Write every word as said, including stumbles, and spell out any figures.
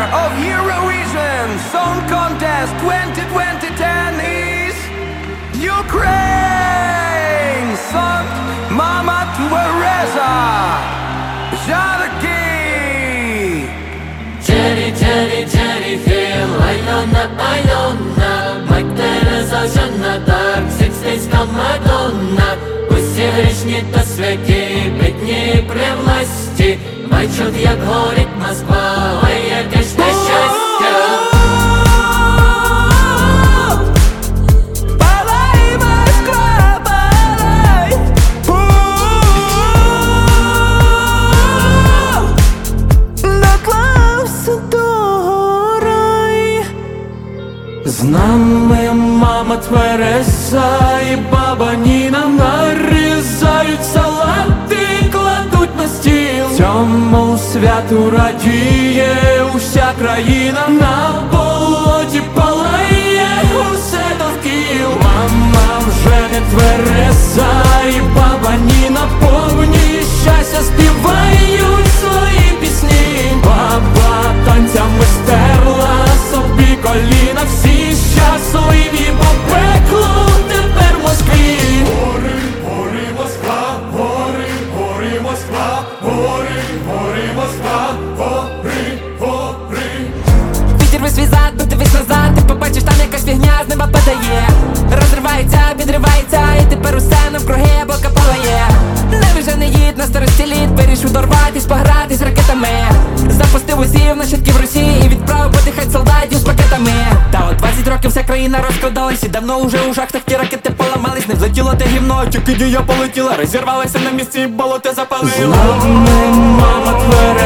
of Eurovision Song Contest twenty twenty tennis. Ukraine, Saint Mama Teresa, Jarki. Jenny, Jenny, Jenny Hill, Ilona, Ilona, Мать Тереза, Жанна Дарк, Сикстинська Мадонна. Усі грішні та святі, бідні при власті, бачать, як горить Москва, ой, яке ж нещастя. Палай, Москва, палай. Доклався до гори. З нами мама Тереза і баба Ніна нарізають салати, кладуть на стіл. Цьому святу радіє уся країна, на болоті палає усе довкіл. Мама вже не Тереза і баба Ніна повні щастя співають свої пісні. Баба танцями стерла собі коліна, всі щасливі по пеклу тепер в Москві. Гори, гори, Москва, гори, гори, Москва, гори, гори, Москва, гори, гори. Відірви свій зад, подивись назад, ти побачиш, там якась фігня з неба падає. Розривається, підривається, і тепер усе навкруги облака палає. Невже не їд на старості літ, вирішив дорватись, погратись ракетами. Запустив усів на щитки в Росії і відправив подихать солдатів з пакетами. Та от двадцять років вся країна розкладалась, і давно уже у шахтах ті ракети поламались. Не взлетіло те гімно, тільки дія полетіла, розірвалася на місці і болото запалило. З нами мама Тереза